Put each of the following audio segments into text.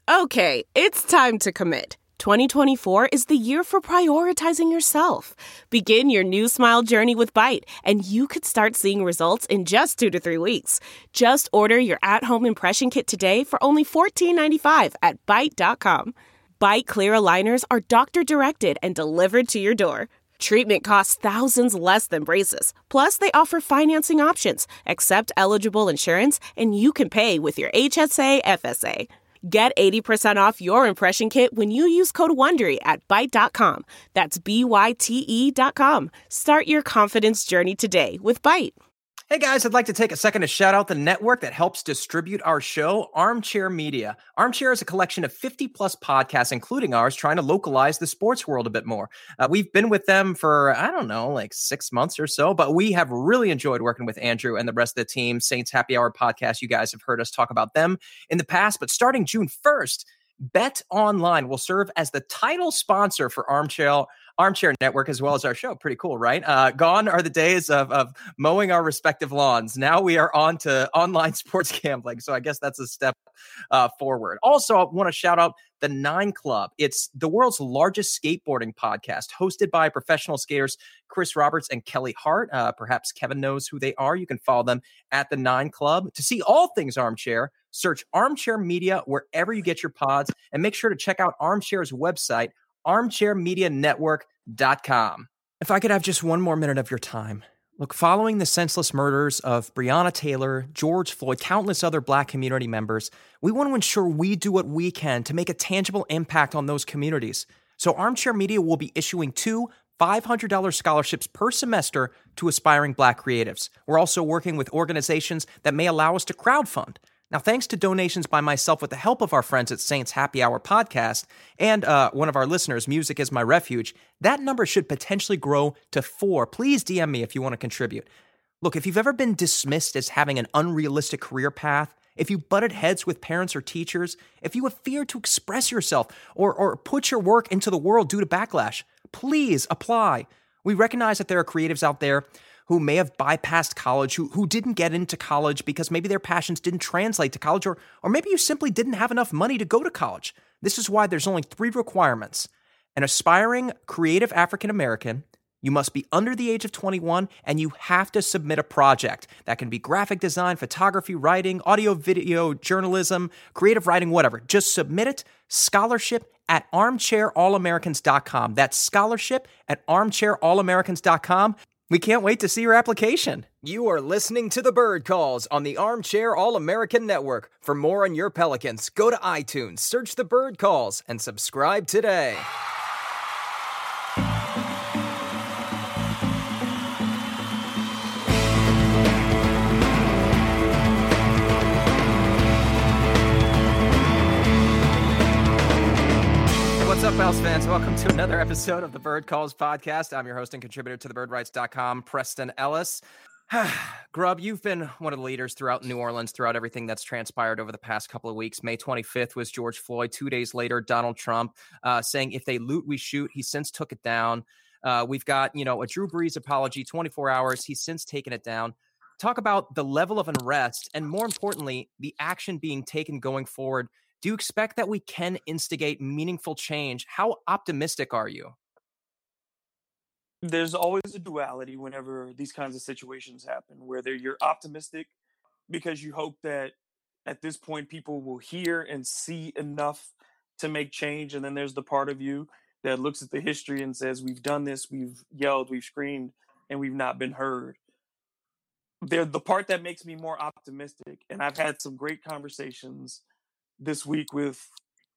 Okay, it's time to commit. 2024 is the year for prioritizing yourself. Begin your new smile journey with Byte, and you could start seeing results in just 2 to 3 weeks. Just order your at-home impression kit today for only $14.95 at Byte.com. Byte Clear aligners are doctor-directed and delivered to your door. Treatment costs thousands less than braces. Plus, they offer financing options, accept eligible insurance, and you can pay with your HSA FSA. Get 80% off your impression kit when you use code WONDERY at Byte.com. That's BYTE.com. Start your confidence journey today with Byte. Hey guys, I'd like to take a second to shout out the network that helps distribute our show, Armchair Media. Armchair is a collection of 50 plus podcasts, including ours, trying to localize the sports world a bit more. We've been with them for, like 6 months or so, but we have really enjoyed working with Andrew and the rest of the team. Saints Happy Hour podcast, you guys have heard us talk about them in the past, but starting June 1st, Bet Online will serve as the title sponsor for Armchair Network, as well as our show. Pretty cool, right? Gone are the days of mowing our respective lawns. Now we are on to online sports gambling. So I guess that's a step forward. Also, I want to shout out the Nine Club. It's the world's largest skateboarding podcast, hosted by professional skaters Chris Roberts and Kelly Hart. Perhaps Kevin knows who they are. You can follow them at the Nine Club. To see all things Armchair, search Armchair Media wherever you get your pods, and make sure to check out Armchair's website, armchairmedianetwork.com. If I could have just one more minute of your time. Look, following the senseless murders of Breonna Taylor, George Floyd, countless other Black community members, we want to ensure we do what we can to make a tangible impact on those communities. So Armchair Media will be issuing 2 $500 scholarships per semester to aspiring Black creatives. We're also working with organizations that may allow us to crowdfund. Now, thanks to donations by myself with the help of our friends at Saints Happy Hour podcast and one of our listeners, Music is My Refuge, that number should potentially grow to 4. Please DM me if you want to contribute. Look, if you've ever been dismissed as having an unrealistic career path, if you butted heads with parents or teachers, if you have feared to express yourself or put your work into the world due to backlash, please apply. We recognize that there are creatives out there who may have bypassed college, who didn't get into college because maybe their passions didn't translate to college, or maybe you simply didn't have enough money to go to college. This is why there's only 3 requirements. An aspiring creative African American, you must be under the age of 21, and you have to submit a project. That can be graphic design, photography, writing, audio, video, journalism, creative writing, whatever. Just submit it. Scholarship at armchairallamericans.com. That's scholarship at armchairallamericans.com. We can't wait to see your application. You are listening to The Bird Calls on the Armchair All-American Network. For more on your Pelicans, go to iTunes, search The Bird Calls, and subscribe today. What's up, Pels fans? Welcome to another episode of the Bird Calls podcast. I'm your host and contributor to thebirdwrites.com, Preston Ellis. Grub, you've been one of the leaders throughout New Orleans, throughout everything that's transpired over the past couple of weeks. May 25th was George Floyd. 2 days later, Donald Trump saying, if they loot, we shoot. He since took it down. We've got, a Drew Brees apology, 24 hours. He's since taken it down. Talk about the level of unrest and, more importantly, the action being taken going forward. Do you expect that we can instigate meaningful change? How optimistic are you? There's always a duality whenever these kinds of situations happen, whether you're optimistic because you hope that at this point people will hear and see enough to make change. And then there's the part of you that looks at the history and says, we've done this, we've yelled, we've screamed, and we've not been heard. They're the part that makes me more optimistic. And I've had some great conversations this week with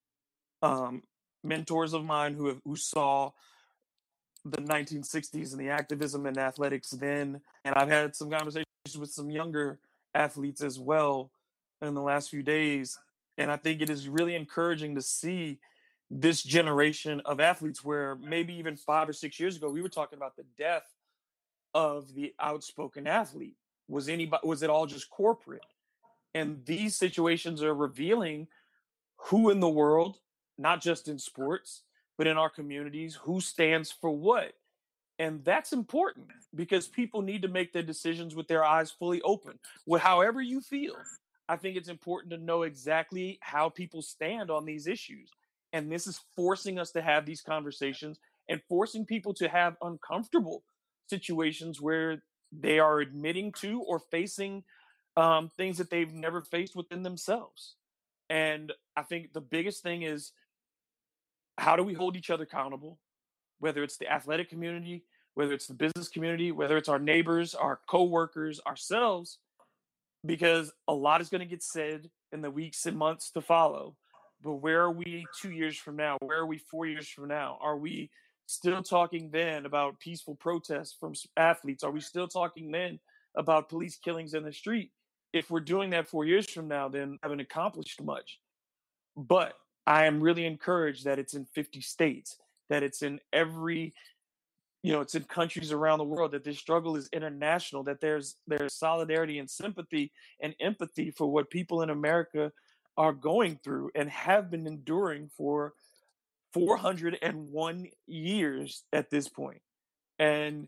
mentors of mine who saw the 1960s and the activism in athletics then. And I've had some conversations with some younger athletes as well in the last few days. And I think it is really encouraging to see this generation of athletes where maybe even 5 or 6 years ago, we were talking about the death of the outspoken athlete. Was it all just corporate? And these situations are revealing who in the world, not just in sports, but in our communities, who stands for what. And that's important because people need to make their decisions with their eyes fully open. However you feel, I think it's important to know exactly how people stand on these issues. And this is forcing us to have these conversations and forcing people to have uncomfortable situations where they are admitting to or facing things that they've never faced within themselves. And I think the biggest thing is, how do we hold each other accountable? Whether it's the athletic community, whether it's the business community, whether it's our neighbors, our coworkers, ourselves, because a lot is going to get said in the weeks and months to follow. But where are we 2 years from now? Where are we 4 years from now? Are we still talking then about peaceful protests from athletes? Are we still talking then about police killings in the street? If we're doing that 4 years from now, then I haven't accomplished much. But I am really encouraged that it's in 50 states, that it's in every, it's in countries around the world, that this struggle is international, that there's solidarity and sympathy and empathy for what people in America are going through and have been enduring for 401 years at this point. And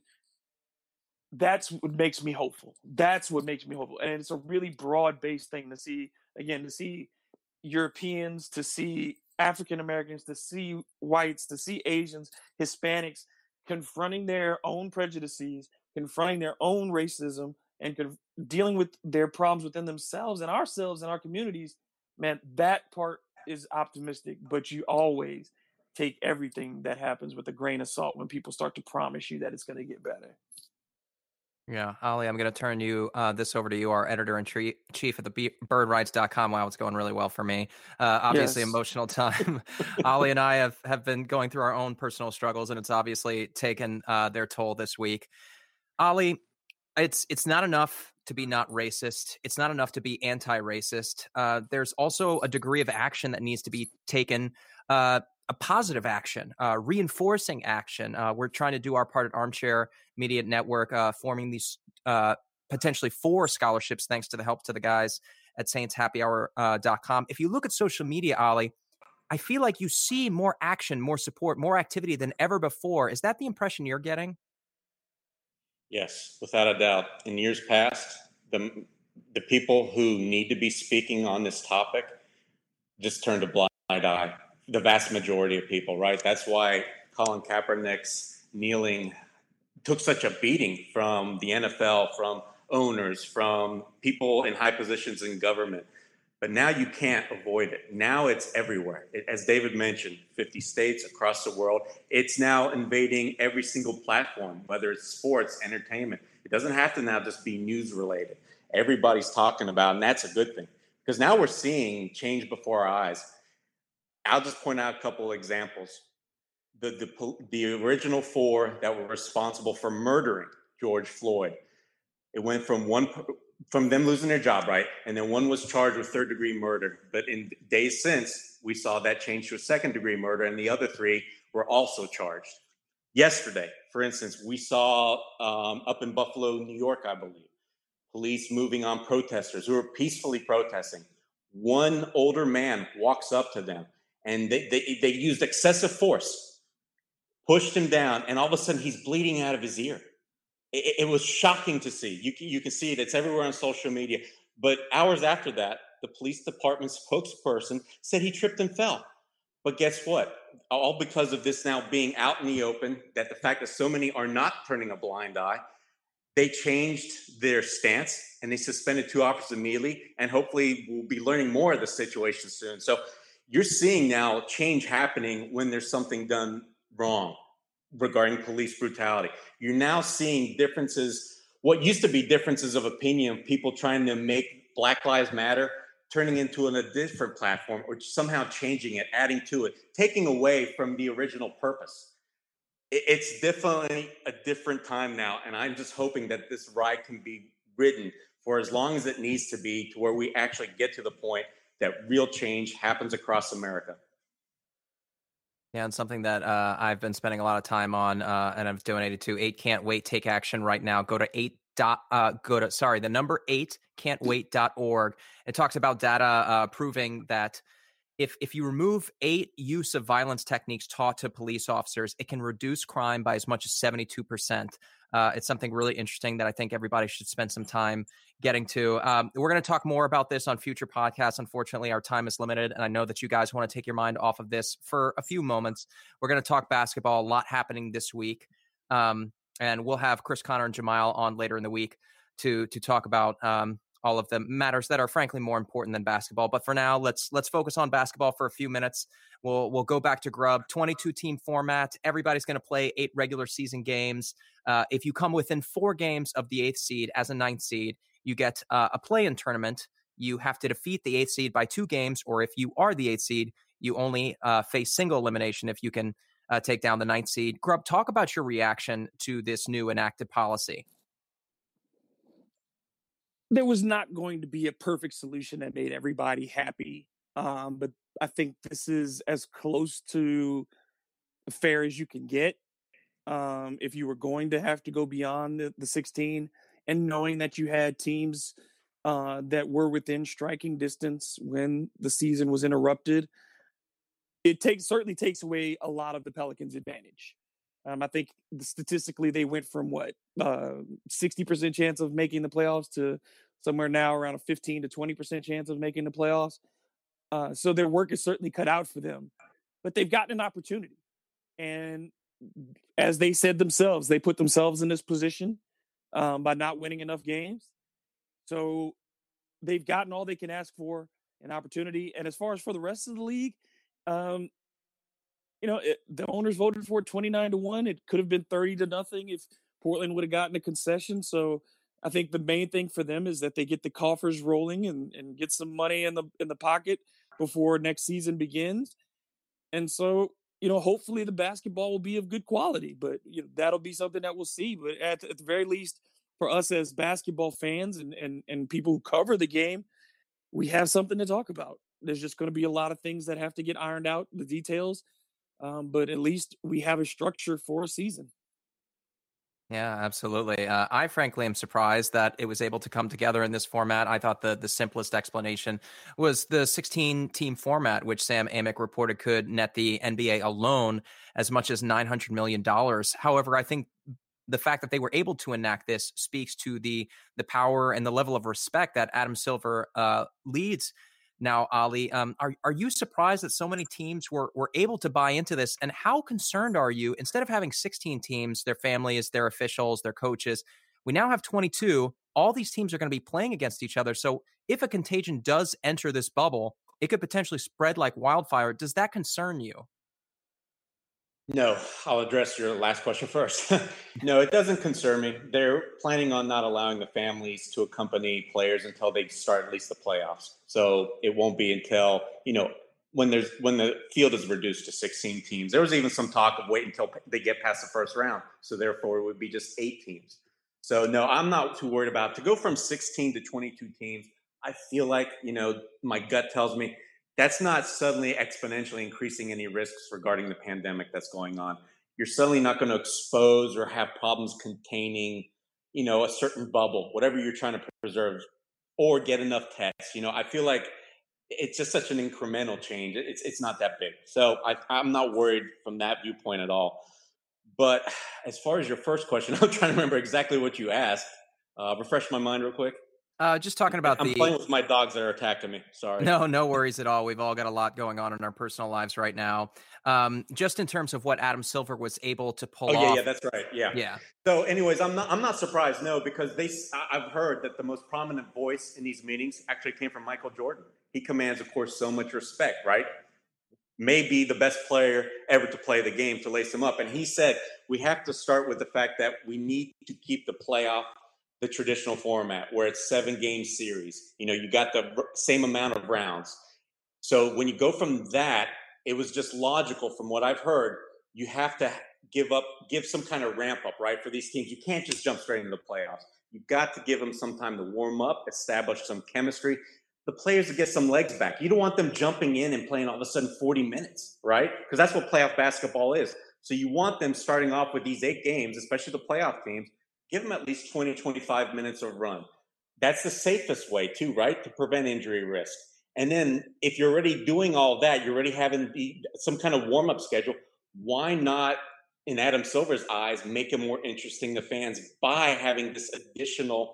that's what makes me hopeful. That's what makes me hopeful. And it's a really broad-based thing to see, again, to see Europeans, to see African Americans, to see whites, to see Asians, Hispanics confronting their own prejudices, confronting their own racism, and dealing with their problems within themselves and ourselves and our communities. Man, that part is optimistic, but you always take everything that happens with a grain of salt when people start to promise you that it's going to get better. Yeah, Ali, I'm going to turn this over to you, our editor-in-chief at the birdrights.com. Wow, it's going really well for me. Obviously, Yes. Emotional time. Ali and I have been going through our own personal struggles, and it's obviously taken their toll this week. Ali, it's not enough to be not racist. It's not enough to be anti-racist. There's also a degree of action that needs to be taken, a positive action, reinforcing action. We're trying to do our part at Armchair Media Network, forming these potentially 4 scholarships, thanks to the help to the guys at saintshappyhour.com. If you look at social media, Ali, I feel like you see more action, more support, more activity than ever before. Is that the impression you're getting? Yes, without a doubt. In years past, the people who need to be speaking on this topic just turned a blind eye. The vast majority of people, right? That's why Colin Kaepernick's kneeling took such a beating from the NFL, from owners, from people in high positions in government. But now you can't avoid it. Now it's everywhere. As David mentioned, 50 states across the world. It's now invading every single platform, whether it's sports, entertainment. It doesn't have to now just be news related. Everybody's talking about, and that's a good thing, because now we're seeing change before our eyes. I'll just point out a couple of examples. The original 4 that were responsible for murdering George Floyd, it went from them losing their job, right? And then one was charged with 3rd-degree murder. But in days since, we saw that change to a 2nd-degree murder, and the other 3 were also charged. Yesterday, for instance, we saw up in Buffalo, New York, I believe, police moving on protesters who were peacefully protesting. One older man walks up to them, and they used excessive force, pushed him down, and all of a sudden he's bleeding out of his ear. It was shocking to see. You can see it. It's everywhere on social media. But hours after that, the police department spokesperson said he tripped and fell. But guess what? All because of this now being out in the open, that the fact that so many are not turning a blind eye, they changed their stance and they suspended 2 officers immediately. And hopefully we'll be learning more of the situation soon. So you're seeing now change happening when there's something done wrong regarding police brutality. You're now seeing differences, what used to be differences of opinion, people trying to make Black Lives Matter, turning into a different platform, or somehow changing it, adding to it, taking away from the original purpose. It's definitely a different time now, and I'm just hoping that this ride can be ridden for as long as it needs to be, to where we actually get to the point that real change happens across America. Yeah, and something that I've been spending a lot of time on, and I've donated to 8 Can't Wait, take action right now. Go to the number 8can'twait.org. It talks about data proving that if you remove 8 use of violence techniques taught to police officers, it can reduce crime by as much as 72%. It's something really interesting that I think everybody should spend some time getting to. We're going to talk more about this on future podcasts. Unfortunately, our time is limited, and I know that you guys want to take your mind off of this for a few moments. We're going to talk basketball, a lot happening this week, and we'll have Chris, Connor, and Jamal on later in the week to talk about all of the matters that are frankly more important than basketball. But for now, let's focus on basketball for a few minutes. We'll go back to Grub, 22-team format. Everybody's going to play 8 regular season games. If you come within 4 games of the 8th seed as a 9th seed, you get a play-in tournament. You have to defeat the 8th seed by 2 games, or if you are the 8th seed, you only face single elimination if you can take down the 9th seed. Grub, talk about your reaction to this new enacted policy. There was not going to be a perfect solution that made everybody happy. But I think this is as close to fair as you can get. If you were going to have to go beyond the 16, and knowing that you had teams that were within striking distance when the season was interrupted, it certainly takes away a lot of the Pelicans' advantage. I think statistically they went from 60% chance of making the playoffs to somewhere now around a 15 to 20% chance of making the playoffs. So their work is certainly cut out for them, but they've gotten an opportunity. And as they said themselves, they put themselves in this position by not winning enough games. So they've gotten all they can ask for, an opportunity. And as far as for the rest of the league, the owners voted for it 29-1. It could have been 30-0 if Portland would have gotten a concession. So I think the main thing for them is that they get the coffers rolling and get some money in the pocket before next season begins. And so, hopefully the basketball will be of good quality, but that'll be something that we'll see. But at the very least, for us as basketball fans and people who cover the game, we have something to talk about. There's just going to be a lot of things that have to get ironed out, the details. But at least we have a structure for a season. Yeah, absolutely. I frankly am surprised that it was able to come together in this format. I thought the simplest explanation was the 16-team format, which Sam Amick reported could net the NBA alone as much as $900 million. However, I think the fact that they were able to enact this speaks to the power and the level of respect that Adam Silver leads. Now, Ali, are you surprised that so many teams were able to buy into this? And how concerned are you? Instead of having 16 teams, their families, their officials, their coaches, we now have 22. All these teams are going to be playing against each other. So if a contagion does enter this bubble, it could potentially spread like wildfire. Does that concern you? No, I'll address your last question first. No, it doesn't concern me. They're planning on not allowing the families to accompany players until they start at least the playoffs. So it won't be until, when the field is reduced to 16 teams. There was even some talk of wait until they get past the first round. So therefore it would be just 8 teams. So no, I'm not too worried about it. To go from 16 to 22 teams. I feel like, my gut tells me that's not suddenly exponentially increasing any risks regarding the pandemic that's going on. You're suddenly not going to expose or have problems containing, a certain bubble, whatever you're trying to preserve, or get enough tests. I feel like it's just such an incremental change. It's not that big. So I'm not worried from that viewpoint at all. But as far as your first question, I'm trying to remember exactly what you asked. Refresh my mind real quick. Just talking about I'm playing with my dogs that are attacking me. Sorry. No worries at all. We've all got a lot going on in our personal lives right now. Just in terms of what Adam Silver was able to pull off. Yeah, that's right. Yeah. So anyways, I'm not surprised, no, because I've heard that the most prominent voice in these meetings actually came from Michael Jordan. He commands, of course, so much respect, right? Maybe the best player ever to play the game, to lace him up. And he said, we have to start with the fact that we need to keep the playoff the traditional format where it's 7-game series. You got the same amount of rounds. So when you go from that, it was just logical from what I've heard, you have to give some kind of ramp up, right? For these teams, you can't just jump straight into the playoffs. You've got to give them some time to warm up, establish some chemistry. The players to get some legs back. You don't want them jumping in and playing all of a sudden 40 minutes, right? Because that's what playoff basketball is. So you want them starting off with these 8 games, especially the playoff teams, give them at least 20, 25 minutes of run. That's the safest way too, right? To prevent injury risk. And then if you're already doing all that, you're already having some kind of warm-up schedule, why not in Adam Silver's eyes, make it more interesting to fans by having this additional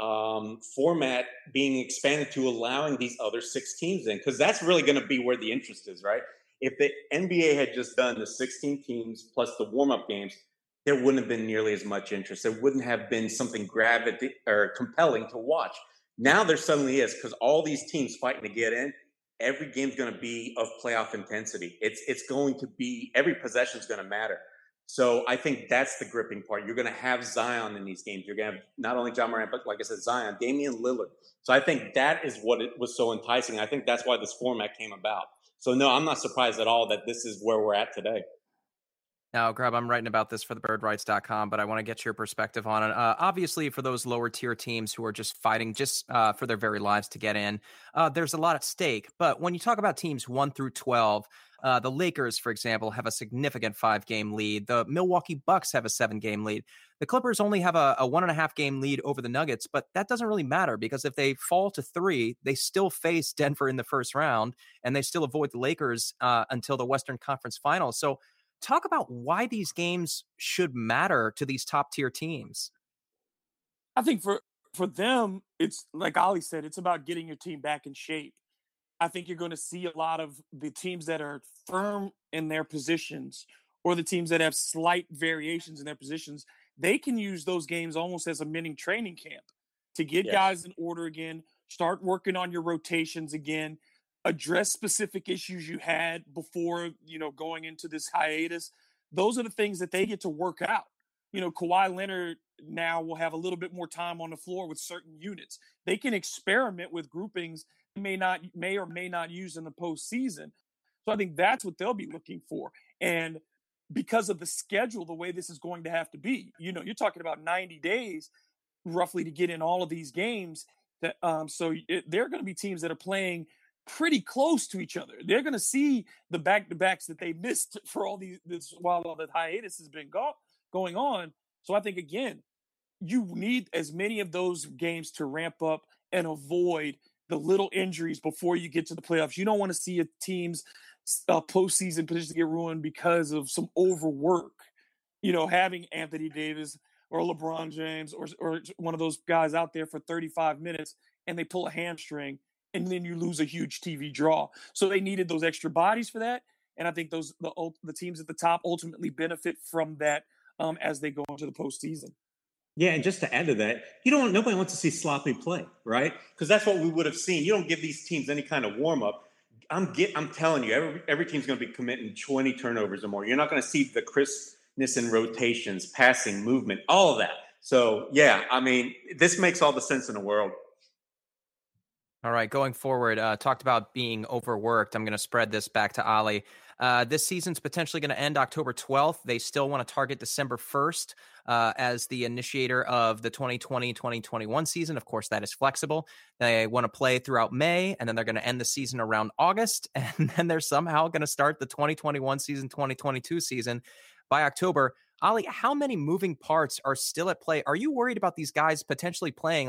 format being expanded to allowing these other 6 teams in, because that's really going to be where the interest is, right? If the NBA had just done the 16 teams plus the warm-up games, there wouldn't have been nearly as much interest. There wouldn't have been something compelling to watch. Now there suddenly is, because all these teams fighting to get in. Every game's going to be of playoff intensity. It's going to be, every possession is going to matter. So I think that's the gripping part. You're going to have Zion in these games. You're going to have not only Ja Morant, but like I said, Zion, Damian Lillard. So I think that is what it was so enticing. I think that's why this format came about. So no, I'm not surprised at all that this is where we're at today. Now, Grub, I'm writing about this for thebirdwrites.com, but I want to get your perspective on it. Obviously, for those lower tier teams who are just fighting for their very lives to get in, there's a lot at stake. But when you talk about teams 1 through 12, the Lakers, for example, have a significant 5-game lead. The Milwaukee Bucks have a 7-game lead. The Clippers only have a 1.5-game lead over the Nuggets, but that doesn't really matter because if they fall to 3, they still face Denver in the first round, and they still avoid the Lakers until the Western Conference Finals. So talk about why these games should matter to these top tier teams. I think for them, it's like Ali said, it's about getting your team back in shape. I think you're going to see a lot of the teams that are firm in their positions or the teams that have slight variations in their positions. They can use those games almost as a mini training camp to get guys in order again, start working on your rotations again, address specific issues you had before, going into this hiatus. Those are the things that they get to work out. Kawhi Leonard now will have a little bit more time on the floor with certain units. They can experiment with groupings they may or may not use in the postseason. So I think that's what they'll be looking for. And because of the schedule, the way this is going to have to be, you're talking about 90 days roughly to get in all of these games. That there are going to be teams that are playing pretty close to each other. They're going to see the back-to-backs that they missed for while all the hiatus has been going on. So I think, again, you need as many of those games to ramp up and avoid the little injuries before you get to the playoffs. You don't want to see a team's postseason position get ruined because of some overwork. Having Anthony Davis or LeBron James or one of those guys out there for 35 minutes and they pull a hamstring, and then you lose a huge TV draw. So they needed those extra bodies for that. And I think the teams at the top ultimately benefit from that as they go into the postseason. Yeah, and just to add to that, nobody wants to see sloppy play, right? Because that's what we would have seen. You don't give these teams any kind of warm-up. I'm telling you, every team's going to be committing 20 turnovers or more. You're not going to see the crispness in rotations, passing, movement, all of that. So, yeah, this makes all the sense in the world. All right, going forward, talked about being overworked. I'm going to spread this back to Ali. This season's potentially going to end October 12th. They still want to target December 1st as the initiator of the 2020-2021 season. Of course, that is flexible. They want to play throughout May, and then they're going to end the season around August, and then they're somehow going to start the 2021 season, 2022 season by October. Ali, how many moving parts are still at play? Are you worried about these guys potentially playing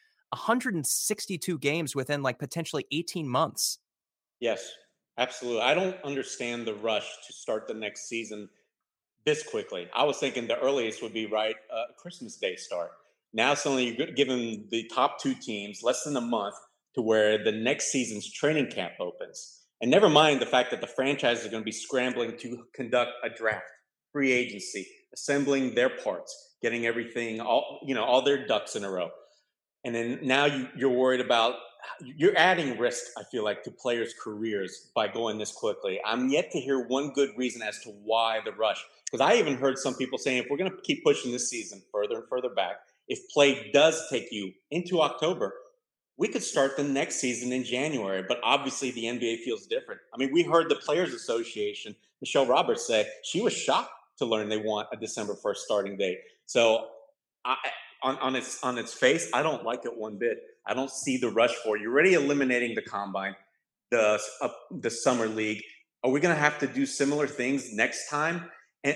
162 games within potentially 18 months? Yes, absolutely. I don't understand the rush to start the next season this quickly. I was thinking the earliest would be Christmas Day start. Now suddenly you're giving the top 2 teams less than a month to where the next season's training camp opens. And never mind the fact that the franchises are going to be scrambling to conduct a draft, free agency, assembling their parts, getting everything, all their ducks in a row. And then now you're worried about, you're adding risk, I feel like, to players' careers by going this quickly. I'm yet to hear one good reason as to why the rush. Because I even heard some people saying, if we're going to keep pushing this season further and further back, if play does take you into October, we could start the next season in January. But obviously the NBA feels different. We heard the Players Association, Michelle Roberts, say she was shocked to learn they want a December 1st starting date. So on its face, I don't like it one bit. I don't see the rush for it. You're already eliminating the combine, the summer league. Are we going to have to do similar things next time?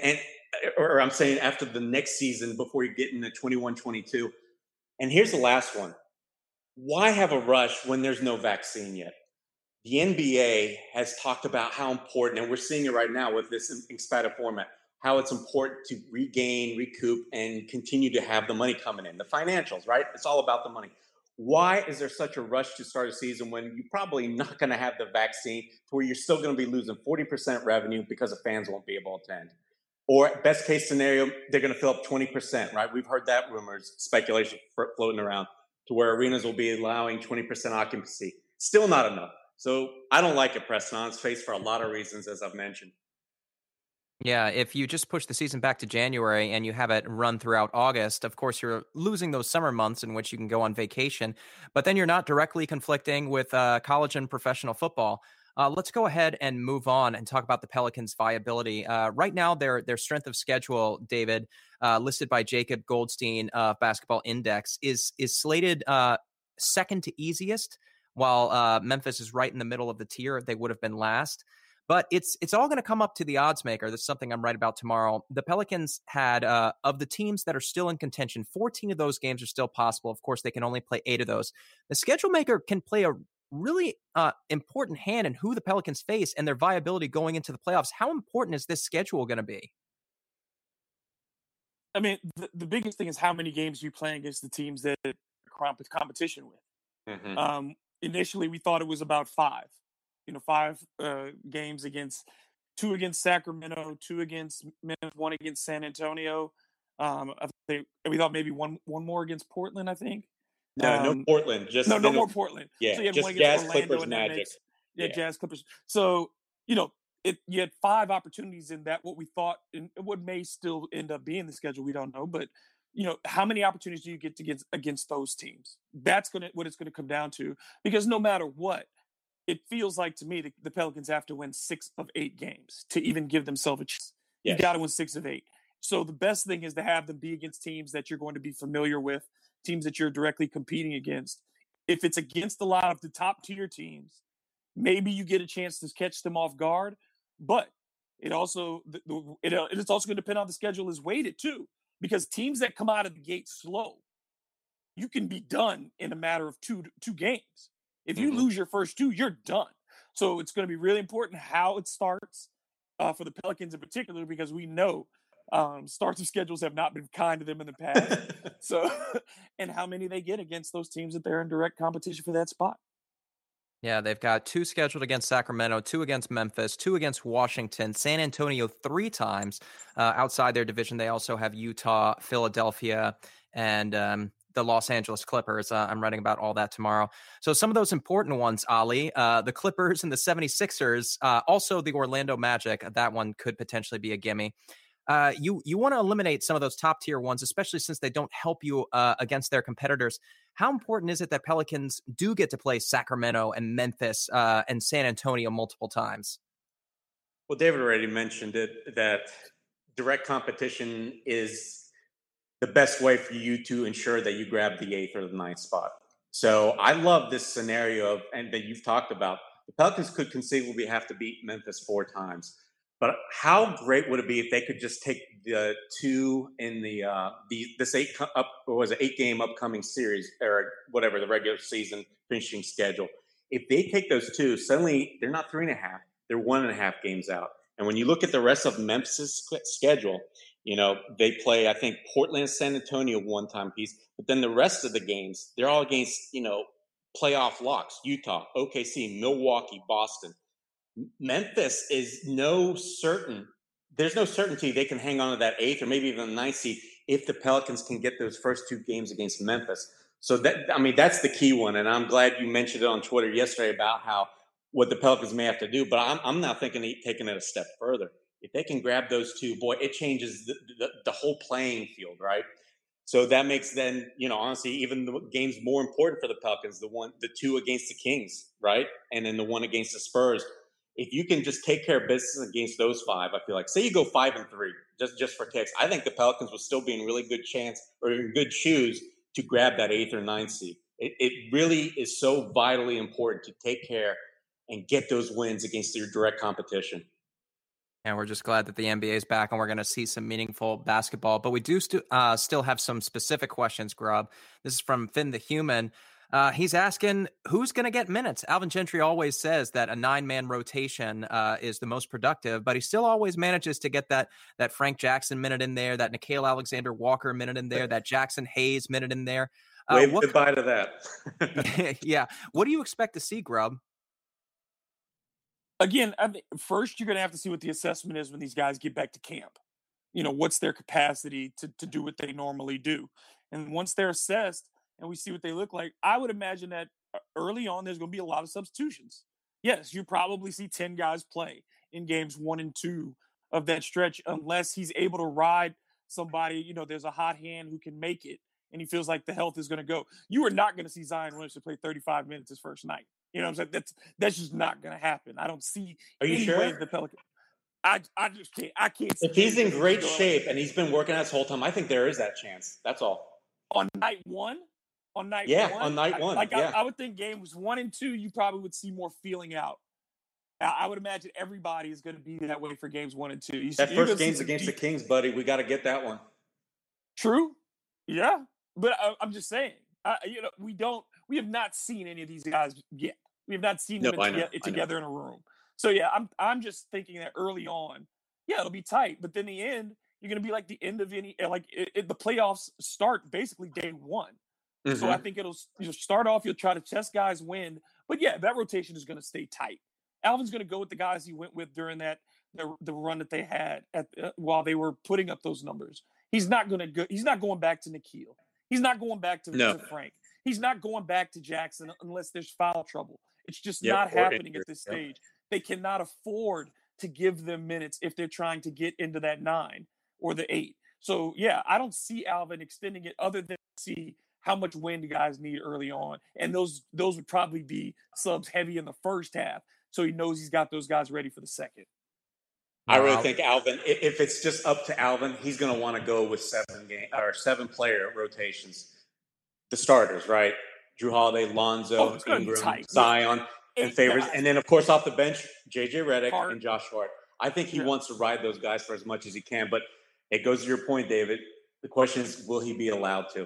Or I'm saying after the next season before you get into 21-22. And here's the last one. Why have a rush when there's no vaccine yet? The NBA has talked about how important, and we're seeing it right now with this expanded format. how it's important to regain, recoup, and continue to have the money coming in. The financials, right? It's all about the money. Why is there such a rush to start a season when you're probably not going to have the vaccine, to where you're still going to be losing 40% revenue because the fans won't be able to attend? Or best case scenario, they're going to fill up 20%, right? We've heard that rumors, speculation floating around, to where arenas will be allowing 20% occupancy. Still not enough. So I don't like it, Preston, on its face for a lot of reasons, as I've mentioned. Yeah, if you just push the season back to January and you have it run throughout August, of course, you're losing those summer months in which you can go on vacation, but then you're not directly conflicting with college and professional football. Let's go ahead and move on and talk about the Pelicans' viability. Right now, their strength of schedule, David, listed by Jacob Goldstein of Basketball Index, is slated second to easiest, while Memphis is right in the middle of the tier. They would have been last. But it's all going to come up to the odds maker. That's something I'm right about tomorrow. The Pelicans had, of the teams that are still in contention, 14 of those games are still possible. Of course, they can only play 8 of those. The schedule maker can play a really important hand in who the Pelicans face and their viability going into the playoffs. How important is this schedule going to be? I mean, the biggest thing is how many games you play against the teams that competition with. Mm-hmm. Initially, we thought it was about 5. 5 games against 2 against Sacramento, 2 against Memphis, 1 against San Antonio. I think we thought maybe one more against Portland. I think. No Portland. Just no more Portland. Yeah, so you had just one against Jazz, Orlando, Clippers, and Magic. Yeah, Jazz, Clippers. So you had 5 opportunities in that. What we thought, and what may still end up being the schedule, we don't know. But how many opportunities do you get to get against those teams? That's what it's gonna come down to. Because no matter what, it feels like to me the Pelicans have to win 6 of 8 games to even give themselves a chance. Yes. You got to win 6 of 8. So the best thing is to have them be against teams that you're going to be familiar with, teams that you're directly competing against. If it's against a lot of the top tier teams, maybe you get a chance to catch them off guard. But it's also going to depend on the schedule is weighted too, because teams that come out of the gate slow, you can be done in a matter of two games. If you lose your first 2, you're done. So it's going to be really important how it starts for the Pelicans in particular, because we know starts of schedules have not been kind to them in the past. So, and how many they get against those teams that they're in direct competition for that spot. Yeah, they've got 2 scheduled against Sacramento, 2 against Memphis, 2 against Washington, San Antonio 3 times outside their division. They also have Utah, Philadelphia, and the Los Angeles Clippers. I'm writing about all that tomorrow. So some of those important ones, Ali, the Clippers and the 76ers, also the Orlando Magic. That one could potentially be a gimme. You want to eliminate some of those top tier ones, especially since they don't help you against their competitors. How important is it that Pelicans do get to play Sacramento and Memphis and San Antonio multiple times? Well, David already mentioned it, that direct competition is the best way for you to ensure that you grab the 8th or the 9th spot. So I love this scenario and that you've talked about. The Pelicans could conceivably have to beat Memphis 4 times. But how great would it be if they could just take the 2 in this 8-game upcoming series, or whatever, the regular season finishing schedule? If they take those 2, suddenly they're not 3.5, they're 1.5 games out. And when you look at the rest of Memphis' schedule, they play, I think, Portland, San Antonio one-time piece, but then the rest of the games, they're all against, playoff locks: Utah, OKC, Milwaukee, Boston. Memphis is there's no certainty they can hang on to that 8th or maybe even the 9th seed if the Pelicans can get those first 2 games against Memphis. So that's the key one. And I'm glad you mentioned it on Twitter yesterday about what the Pelicans may have to do. But I'm now thinking of taking it a step further. If they can grab those 2, boy, it changes the whole playing field, right? So that makes then, honestly, even the games more important for the Pelicans, the 2 against the Kings, right? And then the 1 against the Spurs. If you can just take care of business against those 5, I feel like, say you go 5-3, just for kicks, I think the Pelicans will still be in really good chance or in good shoes to grab that 8th or 9th seed. It really is so vitally important to take care and get those wins against your direct competition. And we're just glad that the NBA is back and we're going to see some meaningful basketball. But we do still have some specific questions, Grubb. This is from Finn the Human. He's asking who's going to get minutes. Alvin Gentry always says that a 9-man rotation is the most productive, but he still always manages to get that Frank Jackson minute in there, that Nickeil Alexander-Walker minute in there, that Jackson Hayes minute in there. Wave goodbye to that. Yeah. What do you expect to see, Grubb? Again, I think first you're going to have to see what the assessment is when these guys get back to camp. What's their capacity to do what they normally do. And once they're assessed and we see what they look like, I would imagine that early on there's going to be a lot of substitutions. Yes, you probably see 10 guys play in games 1 and 2 of that stretch unless he's able to ride somebody, there's a hot hand who can make it and he feels like the health is going to go. You are not going to see Zion Williamson play 35 minutes his first night. You know what I'm saying? That's just not going to happen. I don't see any way the Pelicans. I just can't. I can't. If he's in great shape and he's been working out this whole time, I think there is that chance. That's all. On night one. On night one. I would think games 1 and 2, you probably would see more feeling out. I would imagine everybody is going to be that way for games 1 and 2. That first game's against the Kings, buddy. We got to get that one. True. Yeah, but I'm just saying. We have not seen any of these guys yet. We have not seen them together in a room. So, yeah, I'm just thinking that early on, it'll be tight. But then the end, you're going to be like the end of the playoffs start basically day 1. Mm-hmm. So I think you'll start off, you'll try to test guys' wind. But, yeah, that rotation is going to stay tight. Alvin's going to go with the guys he went with during the run that they had while they were putting up those numbers. He's not going to go. He's not going back to Nickeil. He's not going back to Frank. He's not going back to Jackson unless there's foul trouble. It's just not happening at this stage. They cannot afford to give them minutes if they're trying to get into that 9 or the 8. So, yeah, I don't see Alvin extending it other than see how much wind guys need early on. And those would probably be subs heavy in the first half. So he knows he's got those guys ready for the second. I really think Alvin, if it's just up to Alvin, he's going to want to go with 7-player rotations. The starters, right? Drew Holiday, Lonzo, Ingram, Zion, and Favors. And then, of course, off the bench, J.J. Redick and Josh Hart. I think he wants to ride those guys for as much as he can. But it goes to your point, David. The question is, will he be allowed to?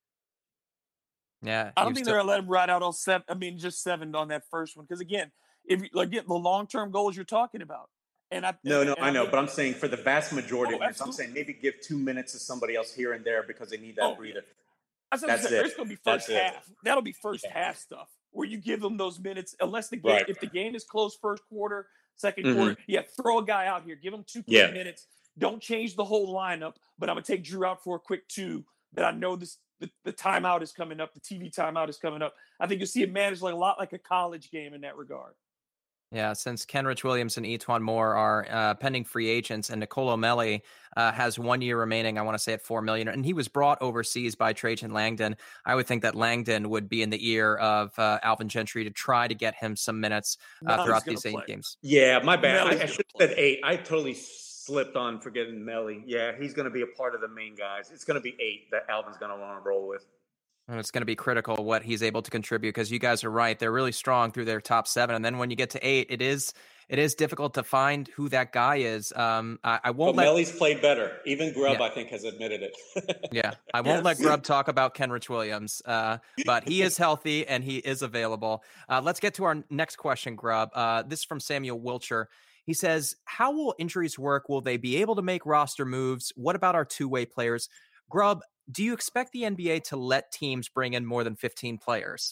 Yeah. I don't think they're going to let him ride out all 7. I mean, just 7 on that first one. Because, again, the long-term goals you're talking about. I know, but I'm saying for the vast majority of minutes, I'm saying maybe give 2 minutes to somebody else here and there because they need that breather. That's it. There's going to be first half. That'll be first half stuff where you give them those minutes, unless the game, if the game is close first quarter, second quarter, throw a guy out here, give him 2 quick minutes. Don't change the whole lineup, but I'm going to take Drew out for a quick 2 that I know the timeout is coming up, the TV timeout is coming up. I think you'll see it managed a lot like a college game in that regard. Yeah, since Kenrich Williams and E'Twaun Moore are pending free agents, and Nicolo Melli has 1 year remaining, I want to say at $4 million, and he was brought overseas by Trajan Langdon. I would think that Langdon would be in the ear of Alvin Gentry to try to get him some minutes throughout these 8 games. Yeah, my bad. I should have said 8. I totally slipped on forgetting Melli. Yeah, he's going to be a part of the main guys. It's going to be 8 that Alvin's going to want to roll with. And it's going to be critical what he's able to contribute because you guys are right. They're really strong through their top 7. And then when you get to 8, it is difficult to find who that guy is. I won't let Melli's played better. Even Grubb, I think, has admitted it. Yeah. I won't let Grubb talk about Kenrich Williams, but he is healthy and he is available. Let's get to our next question, Grubb. This is from Samuel Wilcher. He says, how will injuries work? Will they be able to make roster moves? What about our two-way players? Grubb, do you expect the NBA to let teams bring in more than 15 players?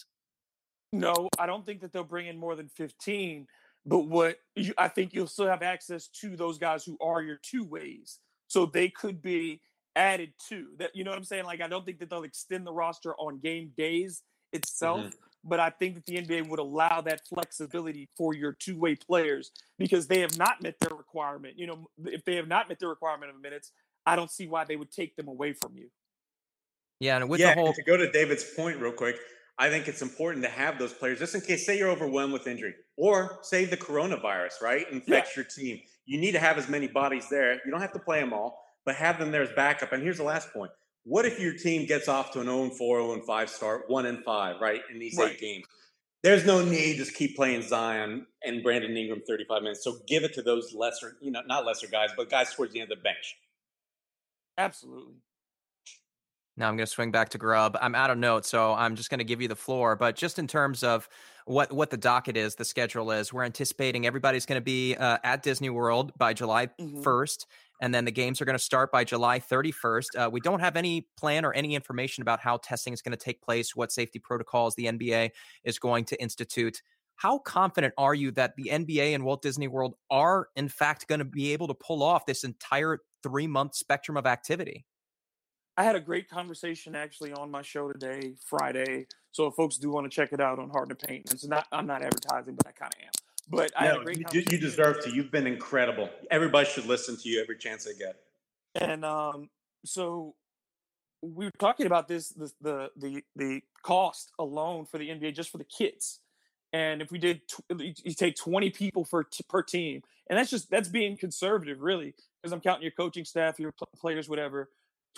No, I don't think that they'll bring in more than 15. But I think you'll still have access to those guys who are your two ways. So they could be added to that. You know what I'm saying? Like, I don't think that they'll extend the roster on game days itself. But I think that the NBA would allow that flexibility for your two-way players because they have not met their requirement. You know, if they have not met their requirement of minutes, I don't see why they would take them away from you. Yeah, and the whole to go to David's point real quick, I think it's important to have those players just in case, say you're overwhelmed with injury or say the coronavirus, right, infects your team. You need to have as many bodies there. You don't have to play them all, but have them there as backup. And here's the last point. What if your team gets off to an 0-4, 0-5 start, 1-5, right, in these 8 games? There's no need to keep playing Zion and Brandon Ingram 35 minutes. So give it to those lesser, not lesser guys, but guys towards the end of the bench. Absolutely. Now I'm going to swing back to Grubb. I'm out of notes, so I'm just going to give you the floor. But just in terms of what the docket is, the schedule is, we're anticipating everybody's going to be at Disney World by July 1st, and then the games are going to start by July 31st. We don't have any plan or any information about how testing is going to take place, what safety protocols the NBA is going to institute. How confident are you that the NBA and Walt Disney World are, in fact, going to be able to pull off this entire 3-month spectrum of activity? I had a great conversation actually on my show today, Friday. So if folks do want to check it out on Hard to Paint, I'm not advertising, but I kind of am. But I had a great conversation. You deserve to. You've been incredible. Everybody should listen to you every chance they get. And so we were talking about the cost alone for the NBA just for the kids. And if we did, you take 20 people per team, and that's being conservative, really, because I'm counting your coaching staff, your players, whatever.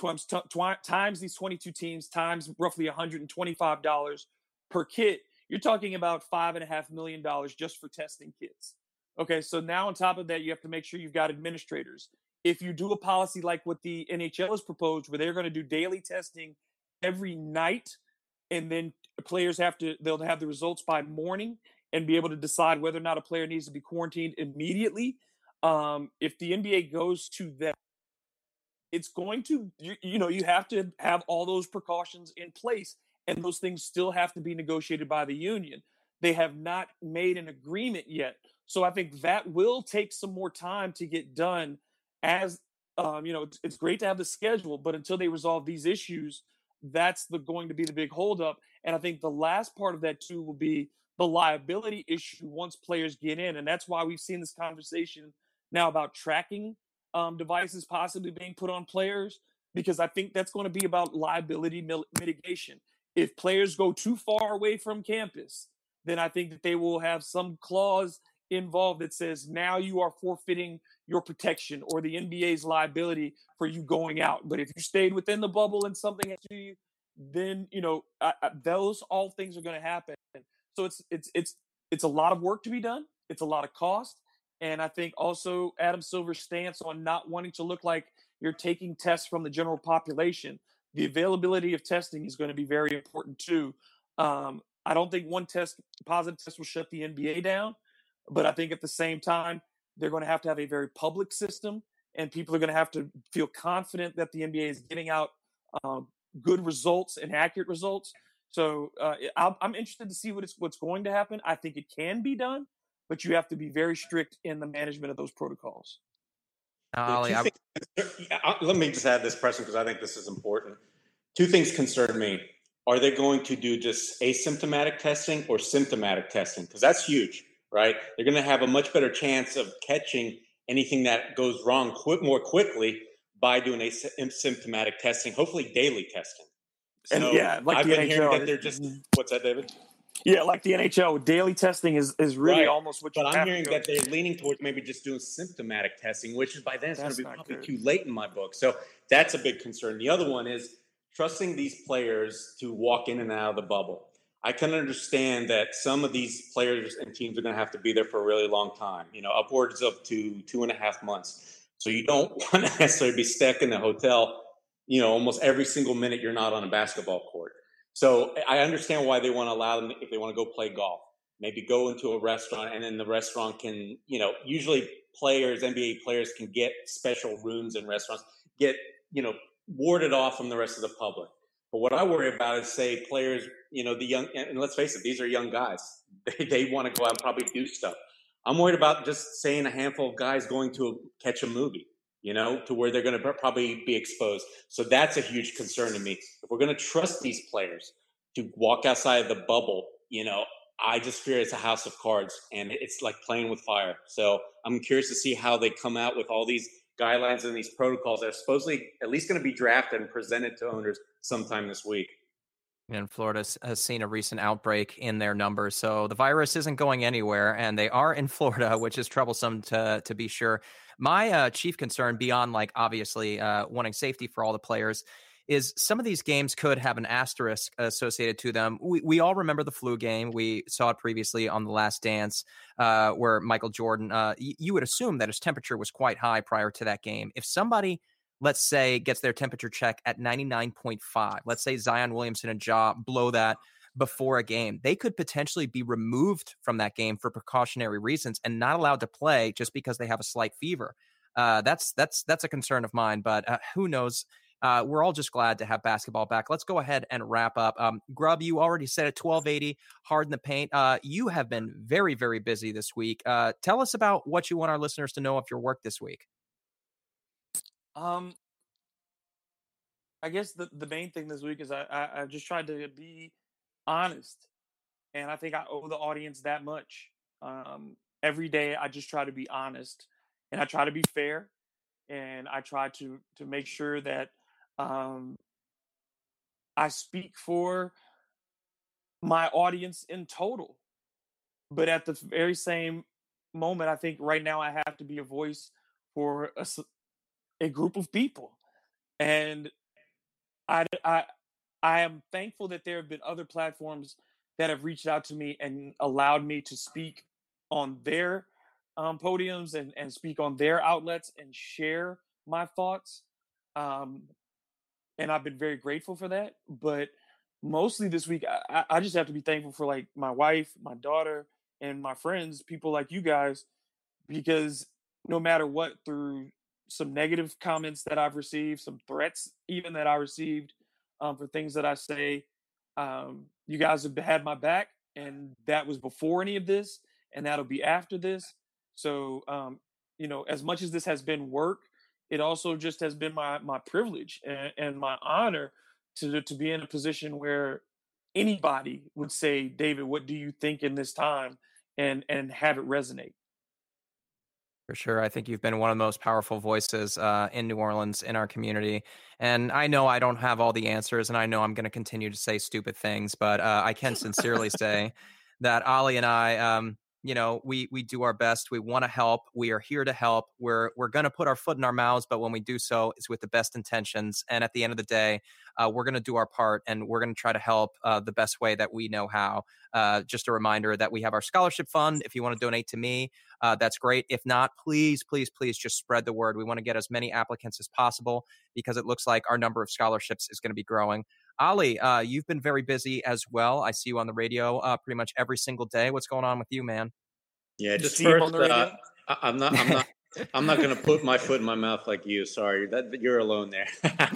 Times these 22 teams times roughly $125 per kit, you're talking about $5.5 million just for testing kids. Okay, so now on top of that, you have to make sure you've got administrators. If you do a policy like what the NHL has proposed, where they're going to do daily testing every night, and then players they'll have the results by morning and be able to decide whether or not a player needs to be quarantined immediately. If the NBA goes to that, it's going to, you have to have all those precautions in place, and those things still have to be negotiated by the union. They have not made an agreement yet. So I think that will take some more time to get done. As it's great to have the schedule, but until they resolve these issues, that's going to be the big holdup. And I think the last part of that too will be the liability issue once players get in. And that's why we've seen this conversation now about tracking devices possibly being put on players, because I think that's going to be about liability mitigation. If players go too far away from campus, then I think that they will have some clause involved that says now you are forfeiting your protection or the NBA's liability for you going out. But if you stayed within the bubble and something happened to you, then those all things are going to happen. So it's a lot of work to be done. It's a lot of cost. And I think also Adam Silver's stance on not wanting to look like you're taking tests from the general population. The availability of testing is going to be very important too. I don't think one positive test will shut the NBA down, but I think at the same time, they're going to have a very public system, and people are going to have to feel confident that the NBA is getting out good results and accurate results. So I'm interested to see what's going to happen. I think it can be done, but you have to be very strict in the management of those protocols. Let me just add this, Preston, because I think this is important. Two things concern me. Are they going to do just asymptomatic testing or symptomatic testing? Because that's huge, right? They're going to have a much better chance of catching anything that goes wrong more quickly by doing asymptomatic testing, hopefully daily testing. So like I've been NHL, hearing that they're just – what's that, David? Yeah, like the NHL, daily testing is really right. almost what you have to do. But I'm hearing that they're leaning towards maybe just doing symptomatic testing, which is by then it's going to be probably too late in my book. So that's a big concern. The other one is trusting these players to walk in and out of the bubble. I can understand that some of these players and teams are going to have to be there for a really long time, upwards of to 2.5 months. So you don't want to necessarily be stuck in the hotel, almost every single minute you're not on a basketball court. So I understand why they want to allow them, if they want to go play golf, maybe go into a restaurant, and then the restaurant can, usually NBA players can get special rooms in restaurants, get, warded off from the rest of the public. But what I worry about is, say, players, the young, and let's face it, these are young guys. They want to go out and probably do stuff. I'm worried about just saying a handful of guys going to catch a movie, to where they're going to probably be exposed. So that's a huge concern to me. If we're going to trust these players to walk outside of the bubble, I just fear it's a house of cards, and it's like playing with fire. So I'm curious to see how they come out with all these guidelines and these protocols that are supposedly at least going to be drafted and presented to owners sometime this week. And Florida has seen a recent outbreak in their numbers. So the virus isn't going anywhere, and they are in Florida, which is troublesome to be sure. My chief concern, beyond obviously wanting safety for all the players, is some of these games could have an asterisk associated to them. We all remember the flu game. We saw it previously on The Last Dance, where Michael Jordan, you would assume that his temperature was quite high prior to that game. If somebody let's say, gets their temperature check at 99.5. Let's say Zion Williamson and Ja blow that before a game. They could potentially be removed from that game for precautionary reasons and not allowed to play just because they have a slight fever. That's a concern of mine, but who knows? We're all just glad to have basketball back. Let's go ahead and wrap up. Grubb, you already said it, 1280, Hard in the Paint. You have been very, very busy this week. Tell us about what you want our listeners to know of your work this week. I guess the main thing this week is I just tried to be honest, and I think I owe the audience that much. Every day I just try to be honest, and I try to be fair, and I try to make sure that I speak for my audience in total. But at the very same moment, I think right now I have to be a voice for a group of people. And I am thankful that there have been other platforms that have reached out to me and allowed me to speak on their podiums and speak on their outlets and share my thoughts. And I've been very grateful for that. But mostly this week, I just have to be thankful for like my wife, my daughter, and my friends, people like you guys, because no matter what, through some negative comments that I've received, some threats even that I received for things that I say, you guys have had my back, and that was before any of this, and that'll be after this. So, as much as this has been work, it also just has been my privilege and my honor to be in a position where anybody would say, David, what do you think in this time? And have it resonate. For sure. I think you've been one of the most powerful voices in New Orleans, in our community. And I know I don't have all the answers, and I know I'm going to continue to say stupid things, but I can sincerely say that Ali and I, we do our best. We want to help. We are here to help. We're going to put our foot in our mouths, but when we do so, it's with the best intentions. And at the end of the day, we're going to do our part, and we're going to try to help the best way that we know how. Just a reminder that we have our scholarship fund. If you want to donate to me, that's great. If not, please, please, please just spread the word. We want to get as many applicants as possible because it looks like our number of scholarships is going to be growing. Ali, you've been very busy as well. I see you on the radio pretty much every single day. What's going on with you, man? Yeah, just first, I'm not going to put my foot in my mouth like you. Sorry, that you're alone there.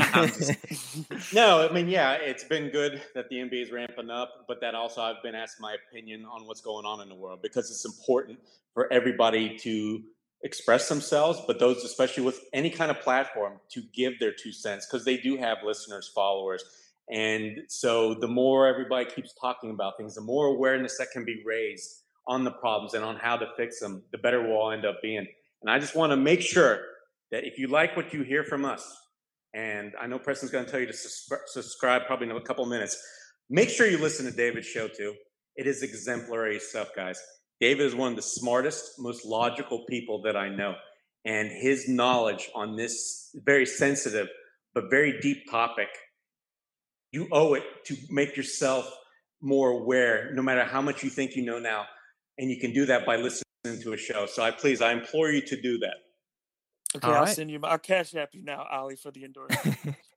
No, I mean, yeah, it's been good that the NBA is ramping up, but that also I've been asked my opinion on what's going on in the world because it's important for everybody to express themselves, but those, especially with any kind of platform, to give their 2 cents because they do have listeners, followers. And so the more everybody keeps talking about things, the more awareness that can be raised on the problems and on how to fix them, the better we'll end up being. And I just want to make sure that if you like what you hear from us, and I know Preston's going to tell you to subscribe probably in a couple minutes, make sure you listen to David's show too. It is exemplary stuff, guys. David is one of the smartest, most logical people that I know. And his knowledge on this very sensitive but very deep topic, you owe it to make yourself more aware, no matter how much you think you know now. And you can do that by listening to a show. So I implore you to do that. Okay, I'll send you. I'll cash app you now, Ali, for the endorsement.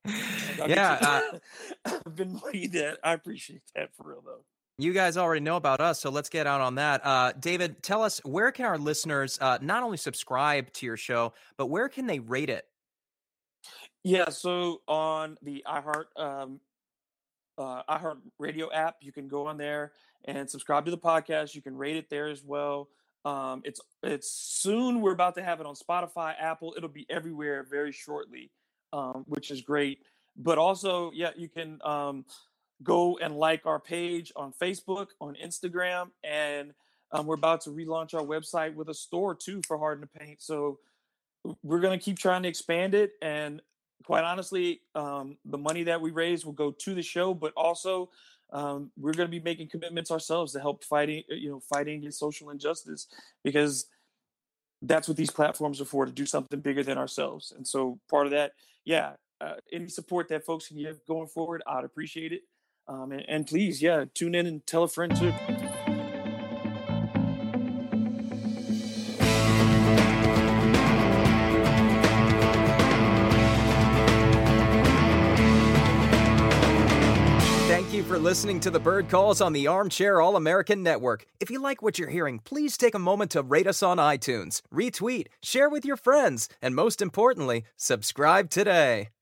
I've been waiting that. I appreciate that for real, though. You guys already know about us, so let's get out on that. David, tell us, where can our listeners not only subscribe to your show, but where can they rate it? Yeah, so on the iHeart Radio app, you can go on there and subscribe to the podcast. You can rate it there as well. It's soon. We're about to have it on Spotify, Apple. It'll be everywhere very shortly, which is great. But also, yeah, you can go and like our page on Facebook, on Instagram, and we're about to relaunch our website with a store too for Hard in the Paint. So we're going to keep trying to expand it. And quite honestly, the money that we raise will go to the show, but also we're going to be making commitments ourselves to help fighting against social injustice, because that's what these platforms are for, to do something bigger than ourselves. And so part of that, any support that folks can give going forward, I'd appreciate it. And please, tune in and tell a friend too. Thank you for listening to the Bird Calls on the Armchair All-American Network. If you like what you're hearing, please take a moment to rate us on iTunes, retweet, share with your friends, and most importantly, subscribe today.